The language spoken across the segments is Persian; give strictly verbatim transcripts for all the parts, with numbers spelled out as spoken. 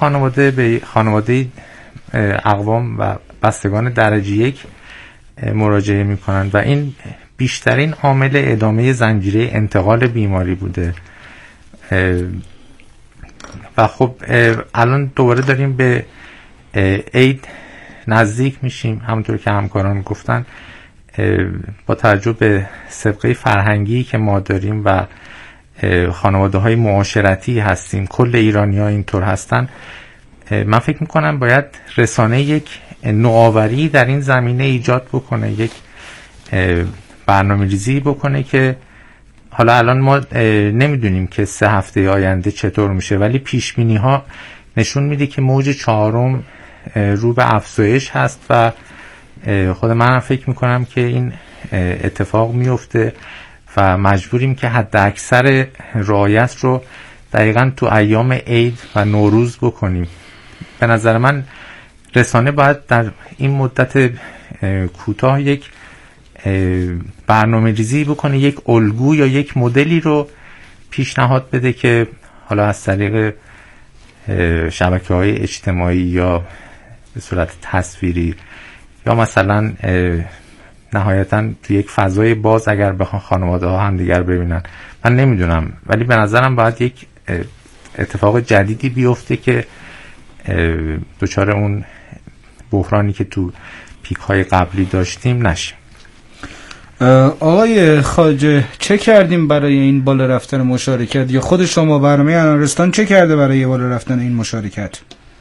خانواده به خانواده اقوام و بستگان درجه یک مراجعه میکنن و این بیشترین عامل ادامه زنجیره انتقال بیماری بوده و خب الان دوباره داریم به عید نزدیک میشیم. همونطور که همکاران گفتن با توجه به سابقه فرهنگی که ما داریم و خانواده های معاشرتی هستیم، کل ایرانی ها اینطور هستن، من فکر میکنم باید رسانه یک نوآوری در این زمینه ایجاد بکنه، یک برنامه ریزی بکنه که حالا الان ما نمیدونیم که سه هفته آینده چطور میشه، ولی پیش بینی ها نشون میده که موج چهارم رو به افزایش هست و خود من فکر میکنم که این اتفاق میفته و مجبوریم که حد اکثر رعایت رو دقیقاً تو ایام عید و نوروز بکنیم. به نظر من رسانه باید در این مدت کوتاه یک برنامه ریزی بکنه، یک الگو یا یک مدلی رو پیشنهاد بده که حالا از طریق شبکه‌های اجتماعی یا به صورت تصویری یا مثلا نهایتاً تو یک فضای باز اگر بخوان خانواده ها هم دیگر ببینن، من نمیدونم، ولی به نظرم باید یک اتفاق جدیدی بیفته که دچار اون بحرانی که تو پیک های قبلی داشتیم نشیم. آقای خواجه چه کردیم برای این بالا رفتن مشارکت، یا خود شما برنامه انارستان چه کرده برای بالا رفتن این مشارکت؟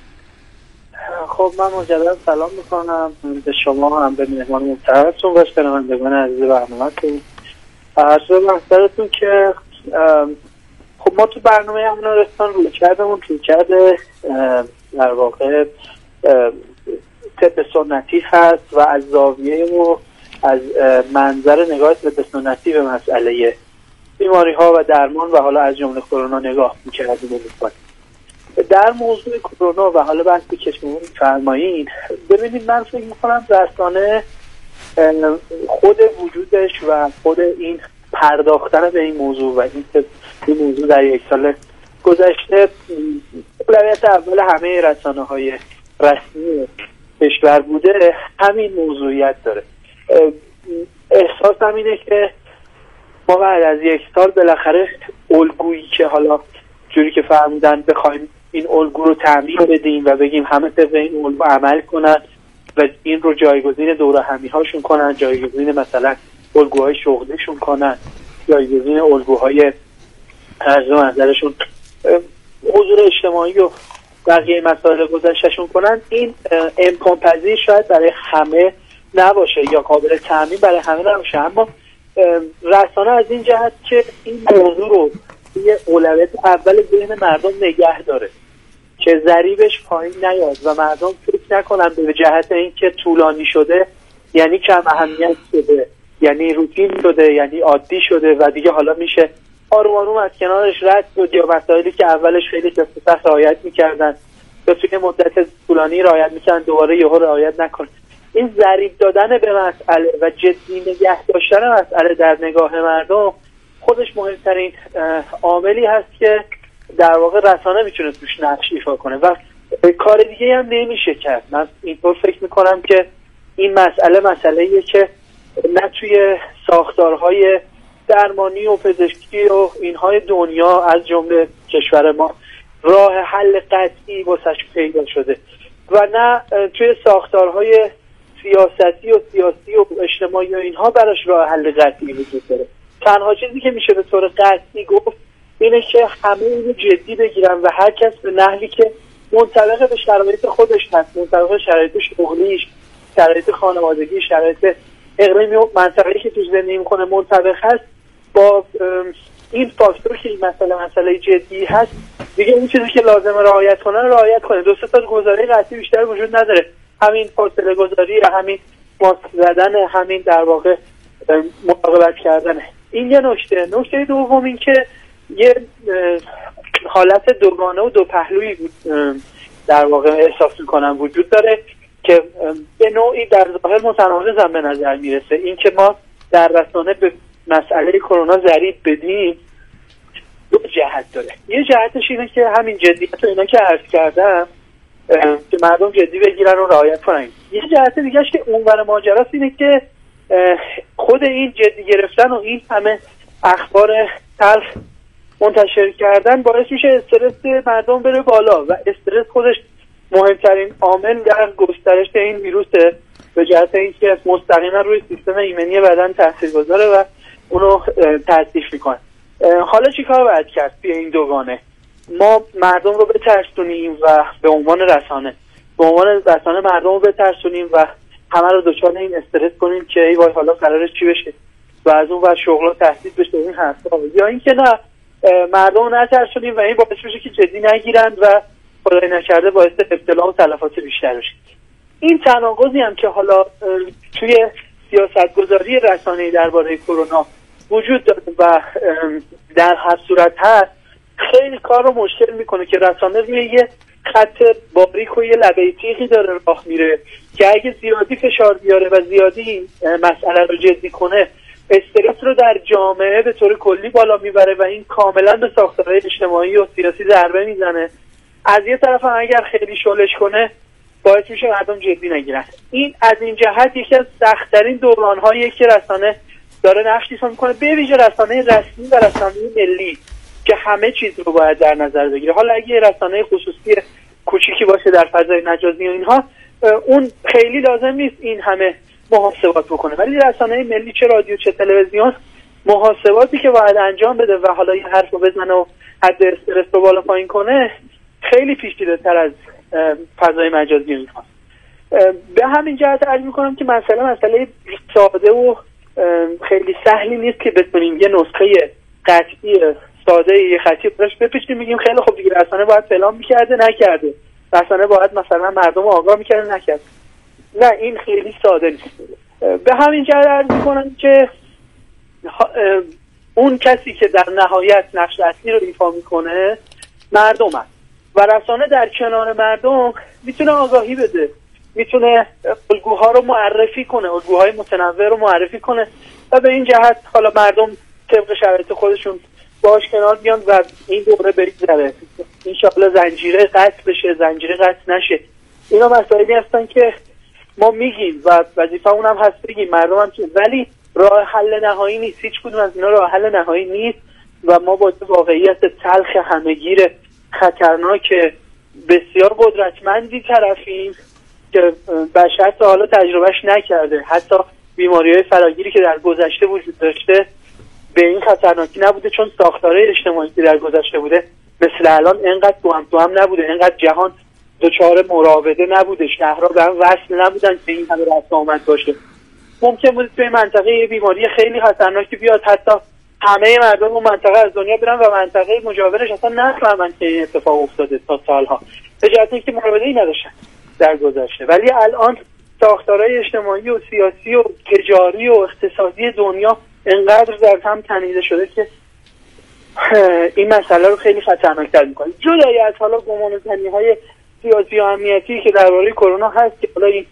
خب من مجدد سلام میکنم به شما هم به مهمان محترمتون و شنوندگان عزیز برنامه‌تون. عرض به محضرتون که خب ما تو برنامه انارستان روی کردمون روی کرده در واقع طب سنتی هست و از زاویه و از منظر نگاه طب سنتی به مسئله بیماری ها و درمان و حالا از جمله کرونا نگاه می‌کردیم و می‌کنیم. در موضوع کرونا و حالا بحثی که شما می‌فرمایید، ببینید من فکر می‌کنم رسانه خود وجودش و خود این پرداختن به این موضوع و این این موضوع در یک سال گذشته اولویت اول همه رسانه‌های رسمی کشور بوده، همین موضوعیت داره. احساسم اینه که ما بعد از یک سال بالاخره الگویی که حالا جوری که فرمودن بخوایم این الگو رو تعمیم بدیم و بگیم همه طبق این الگو عمل کنن و این رو جایگزین دوره همی هاشون کنن، جایگزین مثلا الگوهای شغلیشون کنن، جایگزین الگوهای عرض منظرشون حضور اجتماعی و بقیه مسائل گذشتهشون کنن، این امکان پذیر شاید برای همه نباشه یا قابل تعمیم برای همه نباشه. اما رسانه از این جهت که این موضوع رو یه اولویت اول ذهن مردم نگه داره که ضریبش پایین نیاد و مردم فکر نکنن به جهت این که طولانی شده یعنی کم اهمیت شده، یعنی روتین شده، یعنی عادی شده و دیگه حالا میشه آروم آروم از کنارش رد شد، یا مسائلی که اولش خیلی سخت رعایت میکردن یا توی مدت طولانی رعایت میکردن دوباره یهو رعایت نکنن. این ضریب دادن به مسئله و جدی نگه داشتن مسئله در نگاه مردم خودش مهمترین عاملی هست که در واقع رسانه میتونه توش نقش ایفا کنه و کار دیگه هم نمیشه کرد. من اینطور فکر میکنم که این مسئله مسئله‌ایه که نه توی ساختارهای درمانی و پزشکی و اینهای دنیا از جمله کشور ما راه حل قطعی واسش پیدا شده و نه توی ساختارهای سیاستی و سیاسی و اجتماعی و اینها براش راه حل قطعی وجود داره. تنها چیزی که میشه به طور قطعی گفت اینه که همه اینو جدی بگیرن و هر کس به نحوی که منطبق به شرایط خودش هست، منطبق به شرایط شغلیش، شرایط خانوادگی، شرایط اقلیمی و منطقه‌ای که توش زندگی میکنه منطبق هست، با این فاکتور که این مسئله مسئله جدی هست دیگه اون چیزی که لازمه رعایت کنن رعایت کنه. دو سه تا گزاره قطعی بیشتر وجود نداره، همین فاصله گذاری یا همین ماسک زدن، همین در واقع مراقبت کردن. این یه نکته. نکته دوم این که یه حالت دوگانه و دو پهلویی در واقع احساس میکنم وجود داره که به نوعی در ظاهر متناقض به نظر میرسه. این که ما در رسانه به مسئله کرونا ضریب بدیم، دو جهت داره. یه جهتش اینه که همین جدیت و اینا که عرض کردم که مردم جدی بگیرن و رعایت کنن. یه جهت دیگهش که اونور ماجراست اینه که خود این جدی گرفتن و این همه اخبار تلخ منتشر کردن باعث میشه استرس مردم بره بالا و استرس خودش مهمترین عامل در گسترش این ویروسه، به جهت اینکه مستقیما روی سیستم ایمنی بدن تاثیرگذاره و اونو تضعیف میکنه. حالا چیکار باید کرد توی این دوگانه؟ ما مردم رو بترسونیم و به عنوان رسانه به عنوان رسانه مردم رو بترسونیم و همه رو دچار این استرس کنیم که ای وای حالا قراره چی بشه و از اون ور شغل تهدید بشه این حرفا، یا اینکه نه مردم رو نترسونیم و این باعث بشه که جدی نگیرند و خدای نکرده باعث ابتلا و تلفات بیشتر بشه. این تناقضی هم که حالا توی سیاستگذاری رسانه‌ای درباره کرونا وجود داره و در هر صورت هست خیلی کار رو مشکل میکنه که رسانه روی یه خط باریک و یه لبه تیغی داره راه میره که اگه زیادی فشار بیاره و زیادی این مسئله رو جدی کنه استرس رو در جامعه به طور کلی بالا میبره و این کاملا به ساختارهای اجتماعی و سیاسی ضربه میزنه. از یه طرف هم اگر خیلی شلش کنه باعث میشه مردم جدی نگیرن. این از این جهت یکی از سخت‌ترین دوران‌هایی که رسانه داره نقش ایفا میکنه، به ویژه رسانه رسمی و رسانه ملی که همه چیز رو باید در نظر بگیره. حالا اگه رسانه خصوصی کوچیکی باشه در فضای مجازی و اینها اون خیلی لازم نیست این همه محاسبات بکنه، ولی رسانه ملی چه رادیو چه تلویزیون محاسباتی که باید انجام بده و حالا یه حرف رو بزنه و حد استرس رو بالا پایین کنه خیلی پیچیده‌تر از فضای مجازی اینها. به همین جهت عرض می‌کنم که مسئله مسئله ساده و خیلی سهلی نیست که بتونیم یه نسخه قطعی ساده یه خطی براش بپیچیم بگیم خیلی خوب دیگه رسانه باید فلان می‌کرده نکرده، رسانه باید مثلا مردم رو آگاه می‌کرده نکرده. نه این خیلی ساده نیست. به همین جهت عرض می‌کنم که اون کسی که در نهایت نقش اصلی رو ایفا می‌کنه مردم هست و رسانه در کنار مردم میتونه آگاهی بده، میتونه الگوها رو معرفی کنه، الگوهای متنوع رو معرفی کنه و به این جهت حالا مردم طبق شرایط خودشون باش کنار بیان و این دوره بریزه، انشاءالله زنجیره قطع بشه، زنجیره قطع نشه. اینا مسائلی هستن که ما میگیم و وظیفه اونم هست بگیم، مردم هم که، ولی راه حل نهایی نیست، هیچ کدوم از اینا راه حل نهایی نیست و ما با واقعیت تلخ همهگیر خطرناک بسیار قدرتمندی طرفیم که بشر تا حالا تجربهش نکرده. حتی بیماری‌های فراگیری که در گذشته وجود داشته به این خطرناکی نبوده، چون ساختارهای اجتماعی که در گذشته بوده مثل الان اینقدر دوام دوام نبوده، اینقدر جهان دچار مراوده نبوده، شهرها به هم وصل نبودن که این همه رفت آمد باشه. ممکن بود توی منطقه یه بیماری خیلی خطرناکی بیاد، حتی همه مردم اون منطقه از دنیا برن و منطقه مجاورش اصلا نفهمن که این اتفاق افتاده تا سالها، به جهت اینکه مراوده‌ای نداشتن در گذشته. ولی الان ساختارهای اجتماعی و سیاسی و تجاری و اقتصادی دنیا انقدر در هم تنیده شده که این مسئله رو خیلی خطرناک‌تر می‌کنه. جدای از حالا گمانه‌زنی‌های سیاسی و امنیتی که درباره کرونا هست که حالا این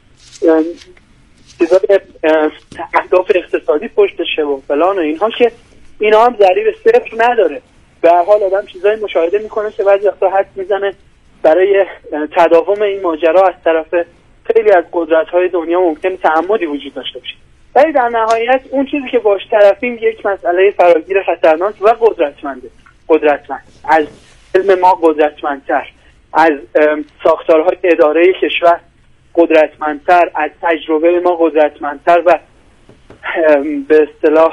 چیزای اهداف اقتصادی پشتشه و فلان و اینها، که اینا هم ضریب صفر نداره. به هر حال آدم چیزای مشاهده میکنه که بعضی وقتا حد میزنه برای تداوم این ماجرا از طرف خیلی از قدرت‌های دنیا ممکن تعمدی وجود داشته باشه. ولی در نهایت اون چیزی که باش طرفیم یک مسئله فراگیر خطرناک و قدرتمنده. قدرتمند از علم ما، قدرتمندتر از ساختارهای اداره کشور، قدرتمندتر از تجربه ما، قدرتمندتر و به اصطلاح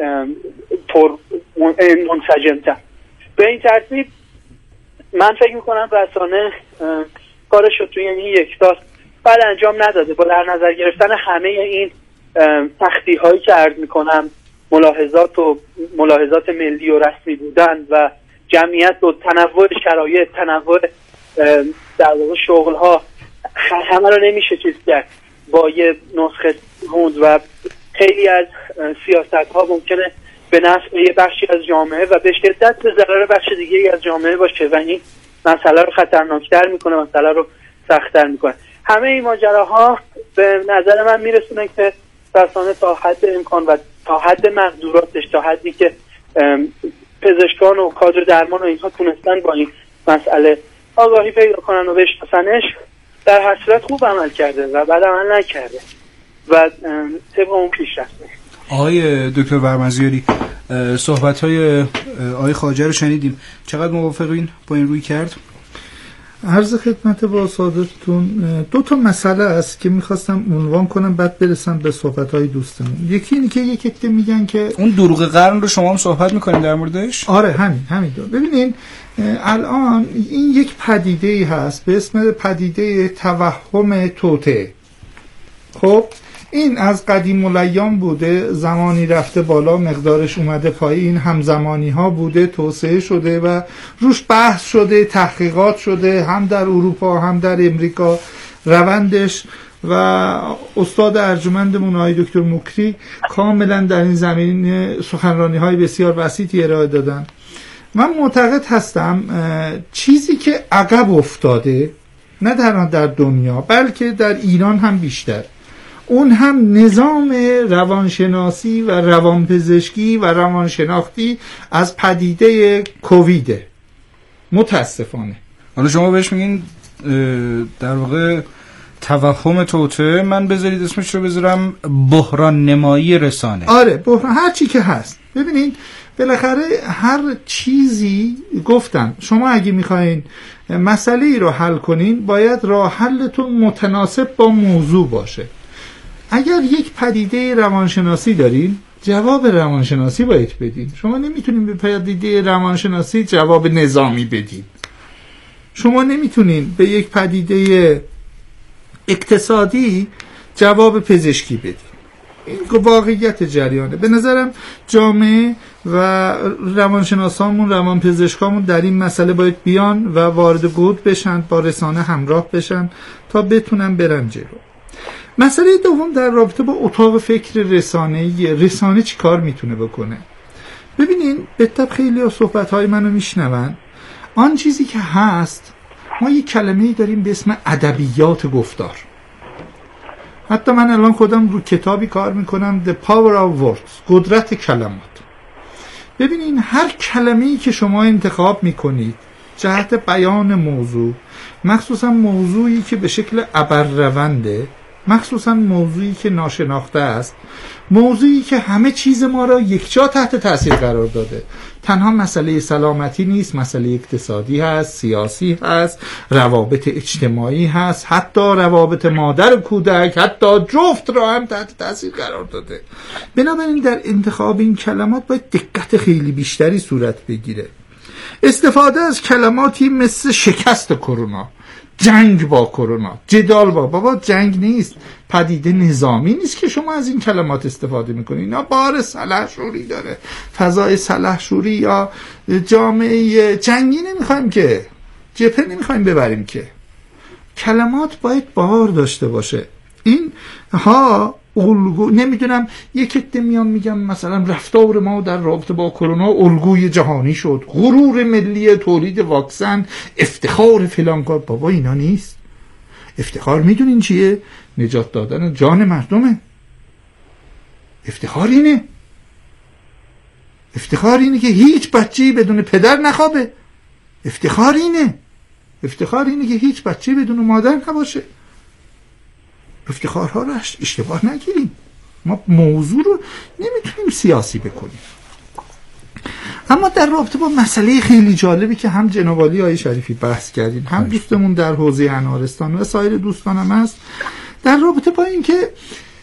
پر منسجمتر. به این ترتیب من فکر میکنم رسانه کارش رو توی این یک سال بعد انجام نداده. با در نظر گرفتن همه این سختی هایی که عرض میکنم، ملاحظات و ملاحظات ملی و رسمی بودن و جمعیت و تنوع شرایط، تنوع در واقع شغل ها، همه رو نمیشه چیز کرد با یه نسخه خوند و خیلی از سیاست ها ممکنه به نفع یه بخشی از جامعه و به شدت به ضرر بخش دیگه از جامعه باشه و این مسئله رو خطرناکتر میکنه، مسئله رو سخت‌تر میکنه. همه این ماجراها به نظر من میرسونه که رسانه تا حد امکان و تا حد مقدوراتش، تا حدی که پزشکان و کادر درمان و اینها تونستن با این مسئله آگاهی پیدا کنن و بشناسنش، در هر صورت خوب عمل کرده و بعد عمل نکرده و طبق اون پیش رفته. آقای دکتر برمزیاری، صحبت‌های آقای خواجه رو شنیدیم، چقدر موافقین با این روی کرد؟ عرض خدمت با صادرتون دو تا مسئله است که میخواستم عنوان کنم بعد برسم به صحبت‌های دوستمون. یکی اینه که یک عده میگن که اون دروغ قرن رو شما هم صحبت میکنین در موردش؟ آره همین همین دو. ببینین الان این یک پدیده‌ای هست به اسم پدیده توهم توطئه. خب این از قدیم الایام بوده، زمانی رفته بالا مقدارش اومده پایین، همزمانی ها بوده، توسعه شده و روش بحث شده، تحقیقات شده، هم در اروپا هم در امریکا روندش، و استاد ارجمندمون آقای دکتر مکری کاملا در این زمین سخنرانی های بسیار وسیعی ارائه دادن. من معتقد هستم چیزی که عقب افتاده نه در در دنیا بلکه در ایران هم بیشتر، اون هم نظام روانشناسی و روانپزشکی و روانشناختی از پدیده کوویده. متاسفانه حالا شما بهش میگین در واقع توهم توطئه، من بذارید اسمش رو بذارم بحران نمایی رسانه. آره بحران، هر چی که هست. ببینید بالاخره هر چیزی گفتم شما اگه میخواین مسئله ای رو حل کنین باید راه حلتون متناسب با موضوع باشه. اگر یک پدیده روانشناسی دارین جواب روانشناسی باید بدین. شما نمیتونین به پدیده روانشناسی جواب نظامی بدین. شما نمیتونین به یک پدیده اقتصادی جواب پزشکی بدین. این واقعیت جریانه. به نظرم جامعه و روانشناسامون، روانپزشکامون در این مسئله باید بیان و وارد گود بشن، با رسانه همراه بشن تا بتونن برن جلو. مسئله دوم در رابطه با اتاق فکر رسانه‌ای، رسانه چی کار میتونه بکنه؟ ببینین به طب خیلی از صحبت‌های منو میشنون. آن چیزی که هست، ما یک کلمه‌ای داریم به اسم ادبیات گفتار. حتی من الان خودم رو کتابی کار میکنم The Power of Words، قدرت کلمات. ببینین هر کلمه‌ای که شما انتخاب میکنید جهت بیان موضوع، مخصوصا موضوعی که به شکل ابررونده، مخصوصا موضوعی که ناشناخته است، موضوعی که همه چیز ما را یکجا تحت تاثیر قرار داده، تنها مسئله سلامتی نیست، مسئله اقتصادی هست، سیاسی هست، روابط اجتماعی هست، حتی روابط مادر و کودک، حتی جفت را هم تحت تاثیر قرار داده. بنابراین در انتخاب این کلمات باید دقت خیلی بیشتری صورت بگیره. استفاده از کلماتی مثل شکست کرونا، جنگ با کرونا، جدال با بابا جنگ نیست، پدیده نظامی نیست که شما از این کلمات استفاده میکنید. اینا بار سلحشوری داره، فضای سلحشوری یا جامعه جنگی نمیخوایم که، جبهه نمیخوایم ببریم که. کلمات باید بار داشته باشه. این ها الگو، نمیدونم یک عده میان میگم مثلا رفتار ما در رابطه با کرونا الگوی جهانی شد، غرور ملی تولید واکسن، افتخار فلان کار. بابا اینا نیست. افتخار میدونین چیه؟ نجات دادن جان مردمه. افتخار اینه. افتخار اینه که هیچ بچه‌ای بدون پدر نخوابه. افتخار اینه. افتخار اینه که هیچ بچه‌ای بدون مادر نباشه. افتخارها رو اشتباه نگیریم. ما موضوع رو نمیتونیم سیاسی بکنیم. اما در رابطه با مسئله خیلی جالبی که هم جناب عالی آقای شریفی بحث کردیم، هم دوستمون در حوزه انارستان و سایر دوستانم هست، در رابطه با این که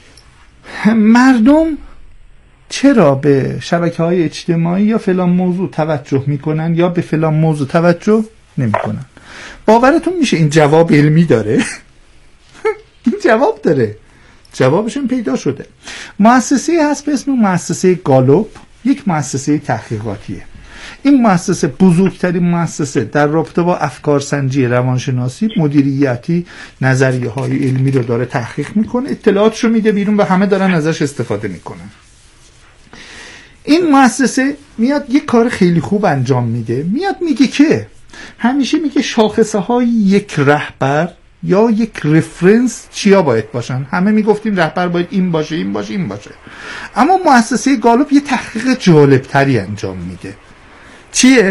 مردم چرا به شبکه‌های اجتماعی یا فلان موضوع توجه میکنن یا به فلان موضوع توجه نمیکنن. باورتون میشه این جواب علمی داره؟ این جواب داره، جوابشون پیدا شده. مؤسسه هست به اسم مؤسسه گالوپ، یک مؤسسه تحقیقاتیه. این مؤسسه بزرگترین مؤسسه در رابطه با افکار سنجی روانشناسی، مدیریتی، نظریه های علمی رو داره تحقیق میکنه، اطلاعاتشو میده بیرون و همه دارن ازش استفاده میکنن. این مؤسسه میاد یک کار خیلی خوب انجام میده، میاد میگه که همیشه میگه شاخصه های یک رهبر یا یک رفرنس چیا باید باشن. همه میگفتیم رهبر باید این باشه این باشه این باشه، اما مؤسسه گالوپ یه تحقیق جالب تری انجام میده. چیه؟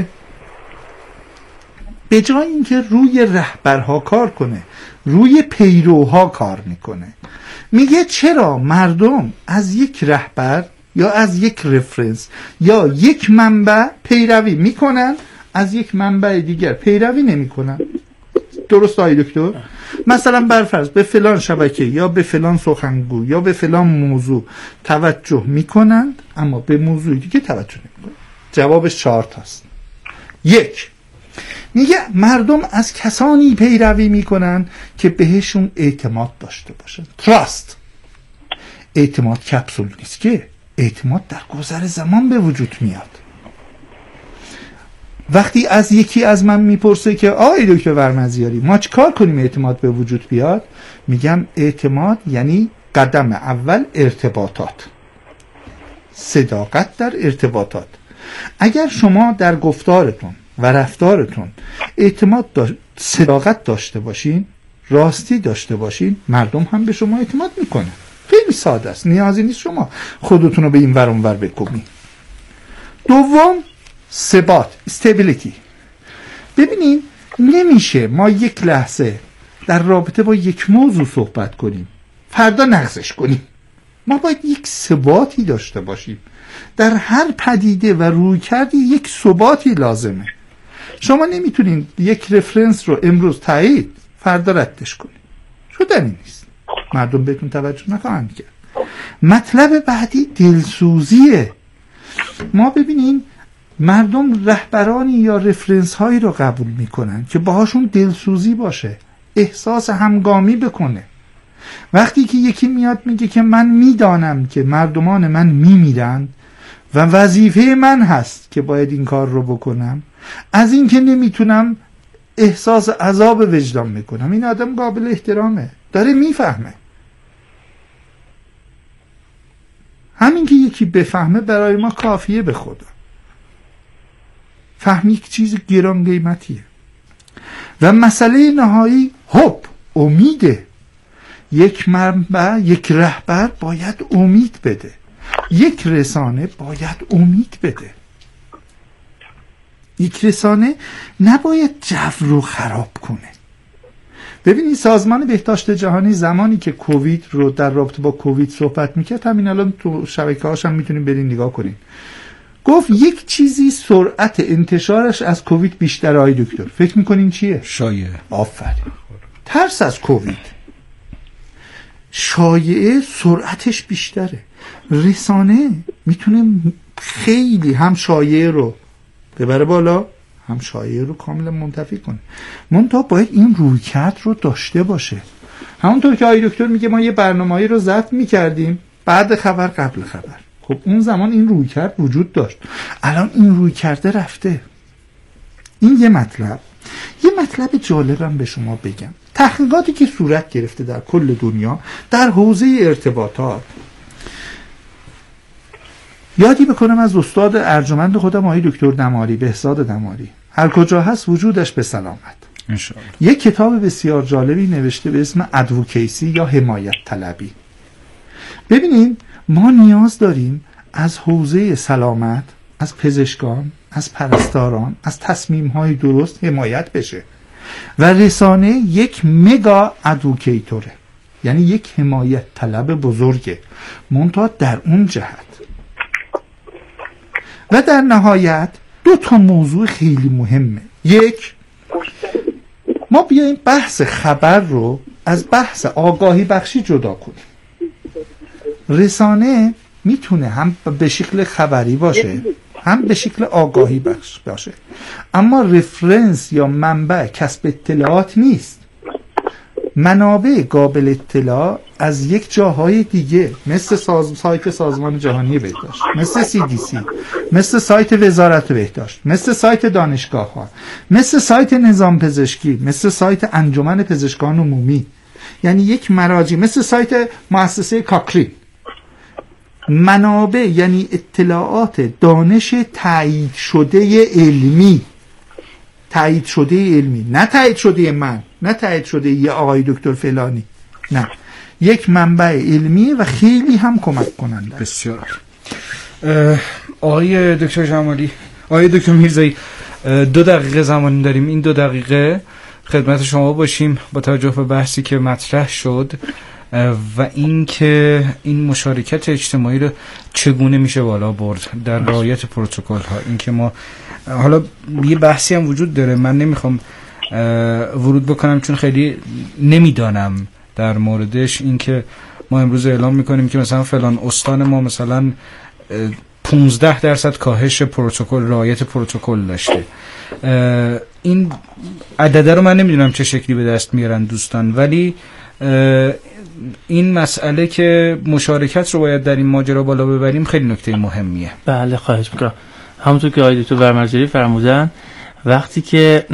به جای اینکه روی رهبرها کار کنه روی پیروها کار میکنه. میگه چرا مردم از یک رهبر یا از یک رفرنس یا یک منبع پیروی میکنن، از یک منبع دیگر پیروی نمیکنن؟ درست آقای دکتر؟ مثلا برفرض به فلان شبکه یا به فلان سخنگو یا به فلان موضوع توجه میکنند اما به موضوع دیگه توجه نمیکنند. جوابش چهار تاست. یک، میگه مردم از کسانی پیروی میکنن که بهشون اعتماد داشته باشن. تراست. اعتماد کپسول نیست که، اعتماد در گذر زمان به وجود میاد. وقتی از یکی از من میپرسه که آقای دکتر ورمزیاری ما چه کار کنیم اعتماد به وجود بیاد، میگم اعتماد یعنی قدم اول ارتباطات، صداقت در ارتباطات. اگر شما در گفتارتون و رفتارتون اعتماد داشت، صداقت داشته باشین، راستی داشته باشین، مردم هم به شما اعتماد میکنه. خیلی ساده است، نیازی نیست شما خودتون رو به این ور اون ور بکوبین. دوم، ثبات، استیبیلیتی. ببینین نمیشه ما یک لحظه در رابطه با یک موضوع صحبت کنیم فردا نقضش کنیم. ما باید یک ثباتی داشته باشیم. در هر پدیده و روی کردی یک ثباتی لازمه. شما نمیتونین یک رفرنس رو امروز تایید فردا ردش کنید، شدنی نیست، مردم بهتون توجه نخواهند کرد. مطلب بعدی دلسوزیه. ما ببینین مردم رهبرانی یا رفرنس هایی رو قبول میکنن که باهاشون دلسوزی باشه، احساس همگامی بکنه. وقتی که یکی میاد میگه که من میدانم که مردمان من میمیرند و وظیفه من هست که باید این کار رو بکنم، از این که نمیتونم احساس عذاب وجدان میکنم، این آدم قابل احترامه، داره میفهمه. همین که یکی بفهمه برای ما کافیه. به خدا فهم یک چیز گران قیمتیه. و مسئله نهایی هوب، امیده. یک منبع، یک رهبر باید امید بده، یک رسانه باید امید بده. یک رسانه نباید جو رو خراب کنه. ببینید سازمان بهداشت جهانی زمانی که کووید رو در رابطه با کووید صحبت میکرد، همین الان تو شبکه هاش هم میتونیم برین نگاه کنین، گفت یک چیزی سرعت انتشارش از کووید بیشتره. آقای دکتر فکر میکنین چیه؟ شایعه. آفرین. ترس از کووید، شایعه سرعتش بیشتره. رسانه میتونه خیلی هم شایعه رو ببره بالا هم شایعه رو کاملا منتفی کنه. منتها باید این رویکرد رو داشته باشه. همونطور که آقای دکتر میگه ما یه برنامه‌ای رو ضبط میکردیم بعد خبر قبل خبر. خب اون زمان این رویکرد وجود داشت، الان این رویکرد رفته. این یه مطلب. یه مطلب جالبم به شما بگم. تحقیقاتی که صورت گرفته در کل دنیا در حوزه ارتباطات، یادی بکنم از استاد ارجمند خودم آقای دکتر دماری، بهزاد دماری، هر کجا هست وجودش به سلامت، انشاءالله. یک کتاب بسیار جالبی نوشته به اسم ادوکیسی یا حمایت طلبی. ببینین ما نیاز داریم از حوزه سلامت، از پزشکان، از پرستاران، از تصمیم‌های درست حمایت بشه و رسانه یک مگا ادوکیتوره، یعنی یک حمایت طلب بزرگه، منتها در اون جهت. و در نهایت دو تا موضوع خیلی مهمه. یک، ما بیاییم بحث خبر رو از بحث آگاهی بخشی جدا کنیم. رسانه میتونه هم به شکل خبری باشه هم به شکل آگاهی بخش باشه، اما رفرنس یا منبع کسب اطلاعات نیست. منابع قابل اطلاع از یک جاهای دیگه مثل ساز... سایت سازمان جهانی بهداشت، مثل سی دی سی، مثل سایت وزارت بهداشت، مثل سایت دانشگاه ها، مثل سایت نظام پزشکی، مثل سایت انجمن پزشکان عمومی، یعنی یک مراجع، مثل سایت مؤسسه کاکرین. منابع یعنی اطلاعات دانش تایید شده علمی، تایید شده علمی، نه تایید شده من، نه تایید شده یه آقای دکتر فلانی، نه، یک منبع علمی و خیلی هم کمک کننده. بسیار. آقای دکتر جمالی، آقای دکتر میرزایی دو دقیقه زمان داریم، این دو دقیقه خدمت شما باشیم با توجه به بحثی که مطرح شد و اینکه این مشارکت اجتماعی رو چگونه میشه بالا برد در رعایت پروتکل ها. اینکه ما حالا یه بحثی هم وجود داره، من نمیخوام ورود بکنم چون خیلی نمیدانم در موردش، اینکه ما امروز اعلام میکنیم که مثلا فلان استان ما مثلا پونزده درصد کاهش پروتکل، رعایت پروتکل داشته. این عدده رو من نمیدونم چه شکلی به دست میارن دوستان، ولی این مسئله که مشارکت رو باید در این ماجرا بالا ببریم خیلی نکته مهمیه. بله خواهش میکنم. همونطور که آقای دکتر ورمزاری فرمودن، وقتی که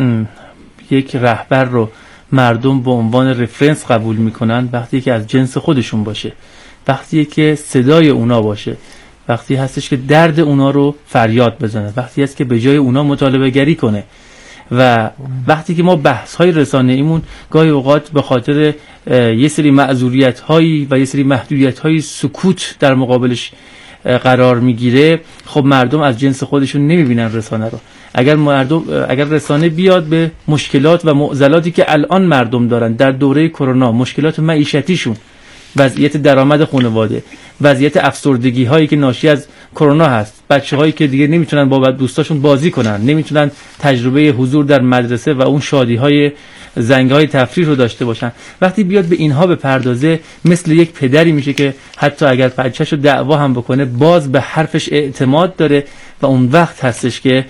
یک رهبر رو مردم به عنوان رفرنس قبول میکنن، وقتی که از جنس خودشون باشه، وقتی که صدای اونا باشه، وقتی هستش که درد اونا رو فریاد بزنه، وقتی هست که به جای اونا مطالبه گری کنه، و وقتی که ما بحث های رسانه ایمون گاهی اوقات به خاطر یه سری معذوریت هایی و یه سری محدودیت های سکوت در مقابلش قرار میگیره، خب مردم از جنس خودشون نمیبینن رسانه رو. اگر مردم اگر رسانه بیاد به مشکلات و معضلاتی که الان مردم دارن در دوره کرونا، مشکلات معیشتیشون، وضعیت درآمد خانواده، وضعیت افسردگی هایی که ناشی از کرونا هست، بچه هایی که دیگه نمیتونن با دوستاشون بازی کنن، نمیتونن تجربه حضور در مدرسه و اون شادی های زنگ های تفریح رو داشته باشن، وقتی بیاد به اینها به پردازه، مثل یک پدری میشه که حتی اگر بچه‌شو دعوا هم بکنه باز به حرفش اعتماد داره و اون وقت هستش که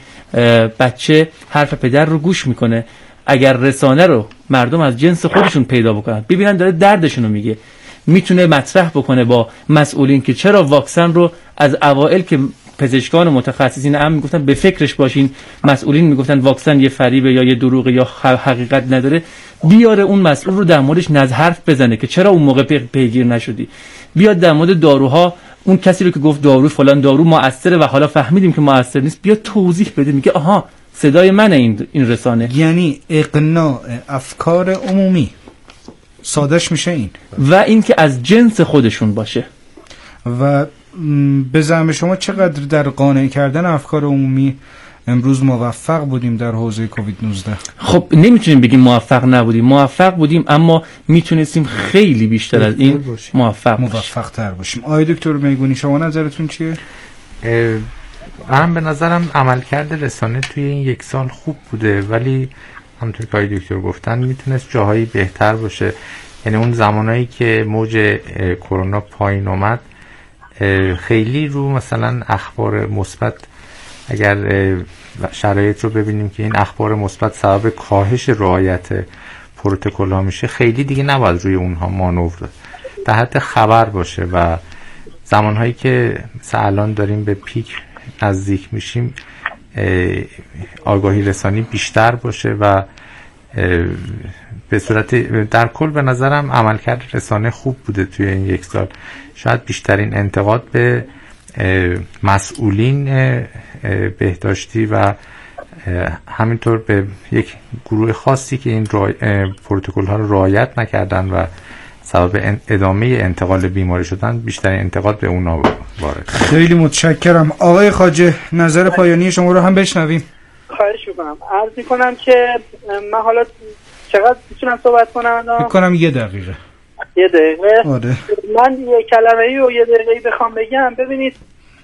بچه حرف پدر رو گوش میکنه. اگر رسانه رو مردم از جنس خودشون پیدا بکنن، ببینن داره دردشون رو میگه، میتونه مطرح بکنه با مسئولین که چرا واکسن رو از اوائل که پزشکان و متخصصین هم میگفتن به فکرش باشین، مسئولین میگفتن واکسن یه فریبه یا یه دروغه یا حقیقت نداره، بیاره اون مسئول رو در موردش نظر حرف بزنه که چرا اون موقع پیگیر نشدی. بیاد در مورد داروها، اون کسی رو که گفت دارو فلان دارو موثره و حالا فهمیدیم که موثر نیست، بیاد توضیح بده، میگه آها صدای منه این این رسانه. یعنی اقناع افکار عمومی، سادهش میشه این، و این که از جنس خودشون باشه. و به زعم شما چقدر در قانع کردن افکار عمومی امروز موفق بودیم در حوزه کووید نوزده؟ خب نمیتونیم بگیم موفق نبودیم، موفق بودیم، اما میتونستیم خیلی بیشتر از این موفق موفق تر باشیم. آقای دکتر میگونی شما نظرتون چیه؟ من به نظرم عملکرد رسانه توی این یک سال خوب بوده، ولی همونطور که آقای دکتر گفتن میتونست جاهایی بهتر باشه. یعنی اون زمانایی که موج کرونا پایین اومد، خیلی رو مثلا اخبار مثبت، اگر شرایط رو ببینیم که این اخبار مثبت سبب کاهش رعایت پروتکل ها میشه، خیلی دیگه نباید روی اونها مانور در حد خبر باشه و زمانهایی که مثلا الان داریم به پیک نزدیک میشیم، آگاهی رسانی بیشتر باشه و به صورت در کل به نظرم عملکرد رسانه خوب بوده توی این یک سال. شاید بیشترین انتقاد به مسئولین بهداشتی و همینطور به یک گروه خاصی که این پروتکل ها رو رعایت نکردن و سبب ادامه انتقال بیماری شدن، بیشترین انتقاد به اونا وارد. خیلی متشکرم. آقای خواجه نظر پایانی شما رو هم بشنویم. خواهش میکنم. عرض میکنم که من حالا چقدر میتونم صحبت کنم؟ میکنم یه دقیقه. یه دقیقه؟ آره. من یه کلمه ای و یه دقیقه بخوام بگم، ببینید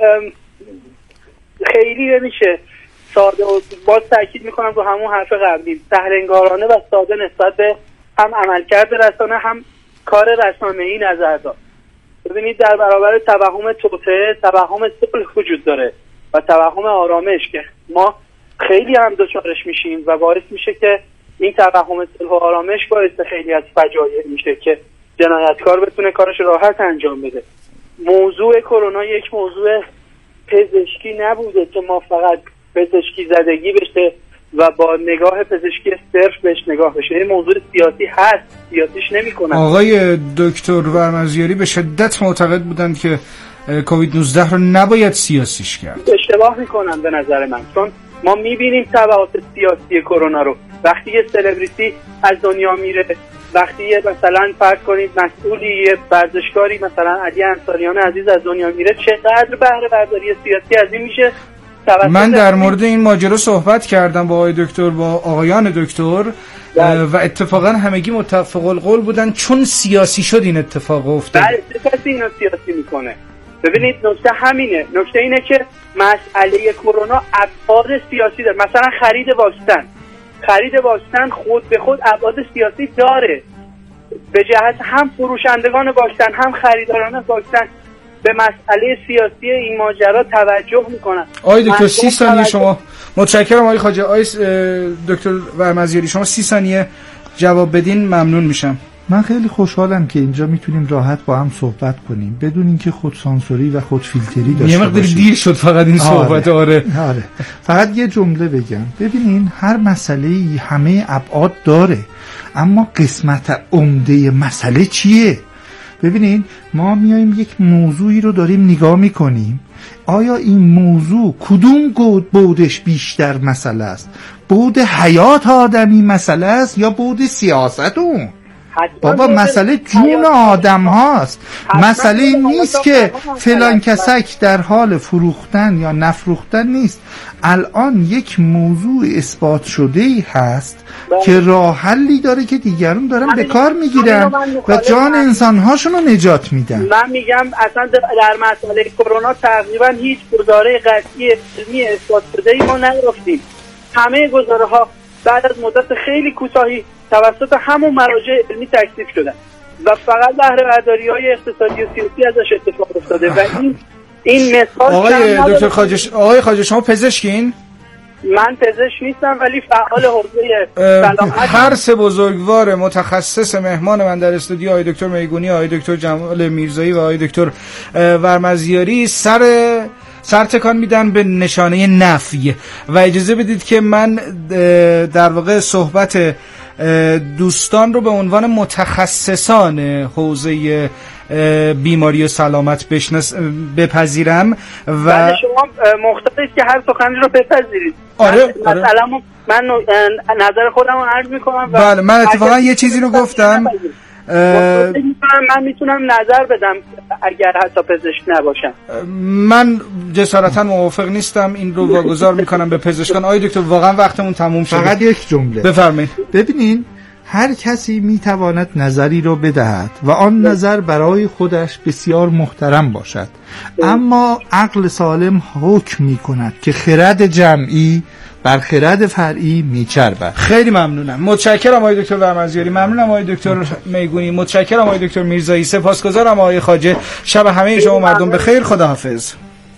خیلی نمیشه ساده و باز تاکید میکنم رو همون حرف قبلی، سهل‌انگارانه و ساده نسبت به هم عملکرد رسانه هم کار رسانه‌ای نظر داد. ببینید در برابر توهم توطئه، توهم صلح وجود داره و توهم آرامش که ما خیلی هم دچارش میشیم و باعث میشه که این توهم صلح و آرامش باعث خیلی از فجایع میشه که جنایتکار بتونه کارش راحت انجام بده. موضوع کرونا یک موضوع پزشکی نبوده که ما فقط پزشکی زدگی بشه و با نگاه پزشکی صرف بهش نگاه بشه. این موضوع سیاسی هست، سیاسیش نمی‌کنن. آقای دکتر ورمزیاری به شدت معتقد بودند که کووید نوزده رو نباید سیاسیش کرد. اشتباه میکنن به نظر من، چون ما میبینیم تبعات سیاسی کرونا رو. وقتی یه سلبریتی از دنیا میره، وقتی یه مثلا فرض کنید مسئولی یه ورزشکاری مثلا علی انصاریان عزیز از دنیا میره، چقدر بهره برداری سیاسی از این میشه من در مورد این ماجرا صحبت کردم با آقای دکتر، با آقایان دکتر و اتفاقا همگی متفق القول بودن، چون سیاسی شد این اتفاق افتاد. بله، کسی اینو سیاسی میکنه. ببینید نکته همینه، نکته اینه که مسئله کرونا ابعاد سیاسی داره. مثلا خرید واکسن، خرید واکسن خود به خود ابعاد سیاسی داره، به جهت هم فروشندگان واکسن هم خریداران واکسن به مسئله سیاسی این ماجرا توجه میکنن. آقای دکتر سی ثانیه شما. متشکرم آقای خواجه. آقای دکتر ورمزیاری شما سی ثانیه جواب بدین ممنون میشم. من خیلی خوشحالم که اینجا میتونیم راحت با هم صحبت کنیم بدون اینکه خود سانسوری و خود فیلتری داشته باشیم. یه مقدار دیر شد فقط این صحبت. آره. آره. آره. فقط یه جمله بگم. ببینین هر مسئله‌ای همه ابعاد داره، اما قسمت عمده مسئله چیه؟ ببینین ما میایم یک موضوعی رو داریم نگاه میکنیم، آیا این موضوع کدوم بودش بیشتر مسئله است؟ بود حیات آدمی مسئله است یا بود سیاست اون؟ بابا مسئله جون آدم هاست. مسئله این نیست که فلان کسک در حال فروختن یا نفروختن نیست. الان یک موضوع اثبات شده ای هست که راه حلی داره که دیگرون دارن به کار میگیرن و جان انسان هاشون رو نجات میدن. من میگم اصلا در مسئله کرونا تقریبا هیچ گزاره قطعی علمی اثبات شده ای ما نگرفتیم. همه گزاره ها بعد از مدت خیلی کوتاهی توسط همون مراجع علمی تکذیب شدن و فقط بهره برداری های اقتصادی و سیاسی ازش اتفاق افتاده و این این مثال. آقای دکتر خواجه، آقای خواجه شما پزشکین؟ من پزشک نیستم ولی فعال حوزه سلامت. هر سه بزرگوار متخصص مهمان من در استودیو، آقای دکتر میگونی، آقای دکتر جمال میرزایی و آقای دکتر ورمزیاری سر سر تکان میدن به نشانه نفی و اجازه بدید که من در واقع صحبت دوستان رو به عنوان متخصصان حوزه بیماری و سلامت بشنس بپذیرم و بله شما مختصید که هر سخنی رو بپذیرید. آره من مثلا من نظر خودم رو عرض میکنم. بله من اتفاقا یه چیزی رو گفتم، من میتونم نظر بدم اگر حتی پزشک نباشم. من جسارتا موافق نیستم، این رو واگذار میکنم به پزشکان. آقای دکتر واقعا وقتمون تموم شده. فقط یک جمله بفرمایید. ببینین هر کسی میتواند نظری رو بدهد و آن نظر برای خودش بسیار محترم باشد، اما عقل سالم حکم میکند که خرد جمعی بر خرد فرعی میچربد. خیلی ممنونم. متشکرم آقای دکتر ورمزیاری، ممنونم آقای دکتر میگونی، متشکرم آقای دکتر میرزایی، سپاسگزارم آقای خواجه. شب همه شما مردم بخیر. خداحافظ.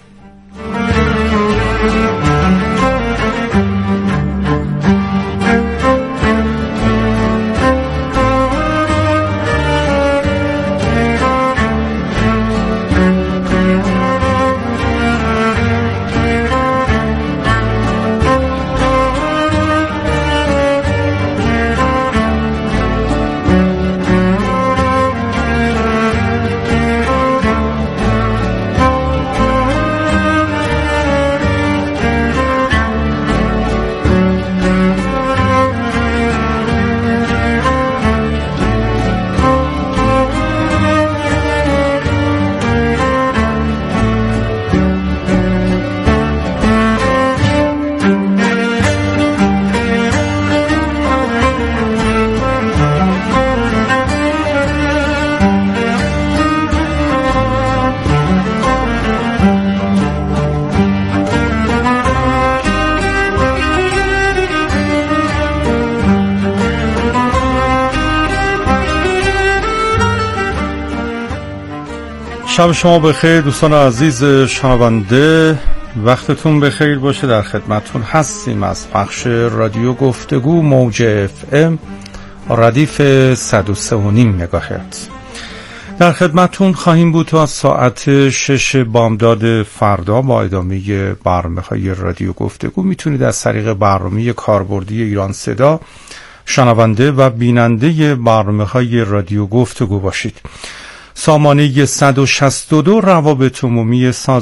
شب شما بخیر دوستان عزیز شنونده، وقتتون بخیر باشه. در خدمتتون هستیم از پخش رادیو گفتگو موج اف ام ردیف صد و سه و نیم مگاهرتز. در خدمتتون خواهیم بود تا ساعت شش بامداد فردا با ادامه برنامه‌های رادیو گفتگو. میتونید از طریق برنامه کاربردی ایران صدا شنونده و بیننده برنامه‌های رادیو گفتگو باشید. سامانه صد و شصت و دو روابط عمومی ساز